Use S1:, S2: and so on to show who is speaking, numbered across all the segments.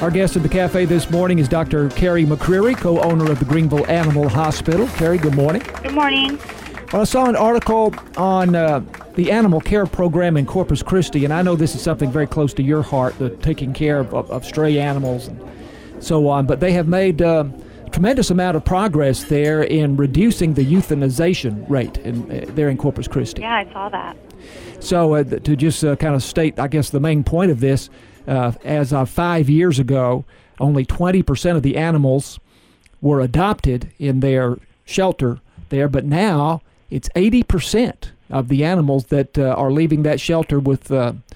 S1: Our guest at the cafe this morning is Dr. Carrie McCreary, co-owner of the Greenville Animal Hospital. Carrie, good morning.
S2: Good morning.
S1: Well, I saw an article on the animal care program in Corpus Christi, and I know this is something very close to your heart, the taking care of stray animals and so on, but they have made a tremendous amount of progress there in reducing the euthanization rate there in Corpus Christi.
S2: Yeah, I saw that.
S1: So to just kind of state, I guess, the main point of this, as of 5 years ago, only 20% of the animals were adopted in their shelter there, but now it's 80% of the animals that are leaving that shelter with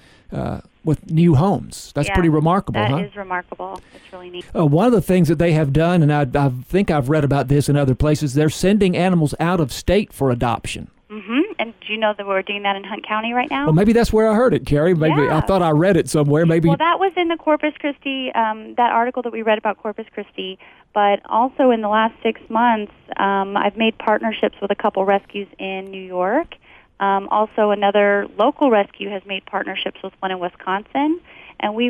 S1: new homes. That's pretty remarkable, huh?
S2: That is remarkable. It's really neat.
S1: One of the things that they have done, and I think I've read about this in other places, they're sending animals out of state for adoption.
S2: Mm-hmm. And do you know that we're doing that in Hunt County right now?
S1: Well, maybe that's where I heard it, Carrie. Maybe
S2: Yeah.
S1: I thought I read it somewhere. Maybe.
S2: Well, that was in the Corpus Christi, that article that we read about Corpus Christi. But also in the last 6 months, I've made partnerships with a couple rescues in New York. Also, another local rescue has made partnerships with one in Wisconsin. And we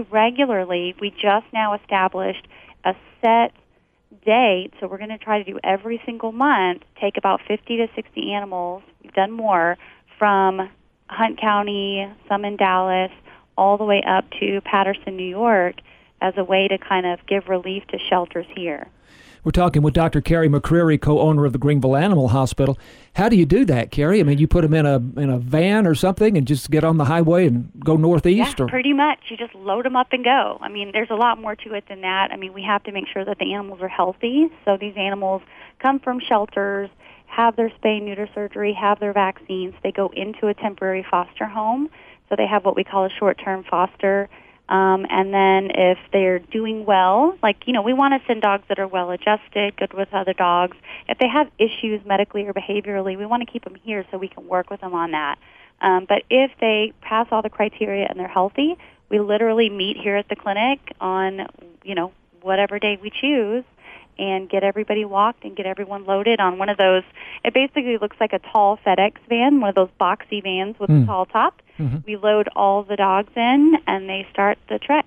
S2: just now established a set date, so we're going to try to do every single month, take about 50 to 60 animals, we've done more, from Hunt County, some in Dallas, all the way up to Patterson, New York, as a way to kind of give relief to shelters here.
S1: We're talking with Dr. Carrie McCreary, co-owner of the Greenville Animal Hospital. How do you do that, Carrie? I mean, you put them in a van or something and just get on the highway and go northeast?
S2: Yeah, pretty much. You just load them up and go. I mean, there's a lot more to it than that. I mean, we have to make sure that the animals are healthy. So these animals come from shelters, have their spay and neuter surgery, have their vaccines. They go into a temporary foster home. So they have what we call a short-term foster. And then if they're doing well, we want to send dogs that are well-adjusted, good with other dogs. If they have issues medically or behaviorally, we want to keep them here so we can work with them on that. But if they pass all the criteria and they're healthy, we literally meet here at the clinic on, whatever day we choose and get everybody walked and get everyone loaded on one of those. It basically looks like a tall FedEx van, one of those boxy vans with a tall top. Mm-hmm. We load all the dogs in, and they start the trek.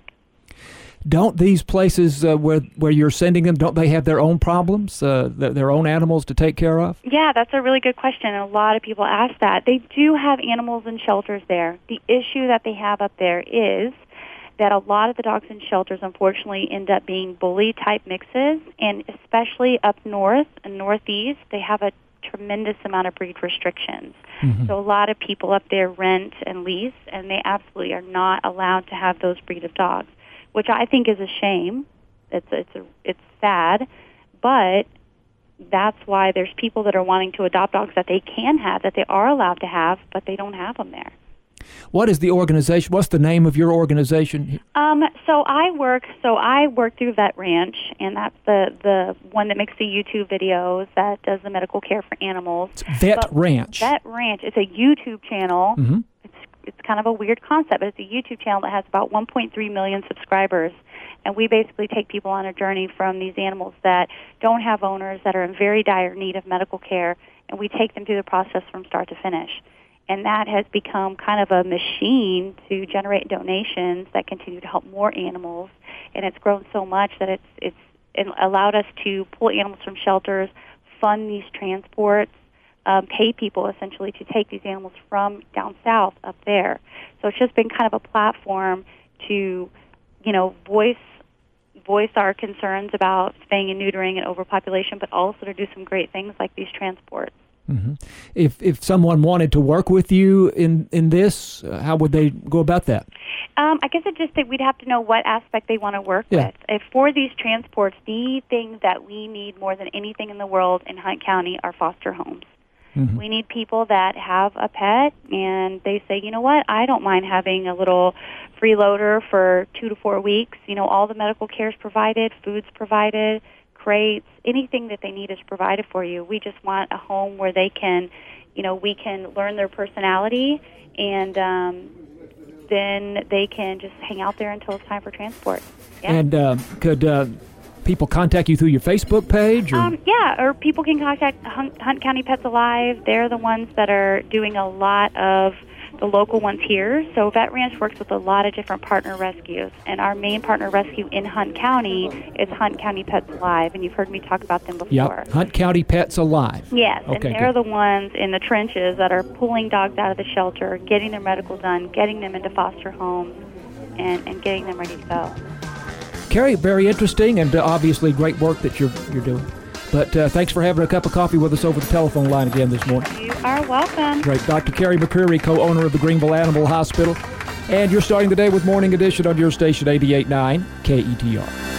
S1: Don't these places where you're sending them, don't they have their own problems, their own animals to take care of?
S2: Yeah, that's a really good question, and a lot of people ask that. They do have animals in shelters there. The issue that they have up there is that a lot of the dogs in shelters, unfortunately, end up being bully-type mixes, and especially up north and northeast, they have a tremendous amount of breed restrictions. Mm-hmm. So a lot of people up there rent and lease, and they absolutely are not allowed to have those breed of dogs, which I think is a shame. It's sad, but that's why there's people that are wanting to adopt dogs that they can have, that they are allowed to have, but they don't have them there.
S1: What is the organization? What's the name of your organization?
S2: So I work through Vet Ranch, and that's the one that makes the YouTube videos that does the medical care for animals.
S1: Vet Ranch.
S2: Vet Ranch. It's a YouTube channel. Mm-hmm. It's kind of a weird concept, but it's a YouTube channel that has about 1.3 million subscribers. And we basically take people on a journey from these animals that don't have owners, that are in very dire need of medical care, and we take them through the process from start to finish. And that has become kind of a machine to generate donations that continue to help more animals. And it's grown so much that it's allowed us to pull animals from shelters, fund these transports, pay people essentially to take these animals from down south up there. So it's just been kind of a platform to, voice our concerns about spaying and neutering and overpopulation, but also to do some great things like these transports.
S1: Mm-hmm. If someone wanted to work with you in this, how would they go about that?
S2: I guess we'd have to know what aspect they want to work with. If for these transports, the things that we need more than anything in the world in Hunt County are foster homes. Mm-hmm. We need people that have a pet and they say, you know what, I don't mind having a little freeloader for 2 to 4 weeks. All the medical care is provided, food's provided, crates, anything that they need is provided for you. We just want a home where they can, we can learn their personality, and then they can just hang out there until it's time for transport. Yeah.
S1: And could people contact you through your Facebook page?
S2: Or people can contact Hunt County Pets Alive. They're the ones that are doing a lot of the local ones here. So Vet Ranch works with a lot of different partner rescues, and our main partner rescue in Hunt County is Hunt County Pets Alive, and you've heard me talk about them before.
S1: Yep, Hunt County Pets Alive.
S2: Yes,
S1: okay,
S2: and they're the ones in the trenches that are pulling dogs out of the shelter, getting their medical done, getting them into foster homes, and getting them ready to go.
S1: Carrie, very interesting and obviously great work that you're doing. But thanks for having a cup of coffee with us over the telephone line again this morning.
S2: You are welcome.
S1: Great. Dr. Carrie McCreary, co-owner of the Greenville Animal Hospital. And you're starting the day with Morning Edition on your station 88.9 KETR.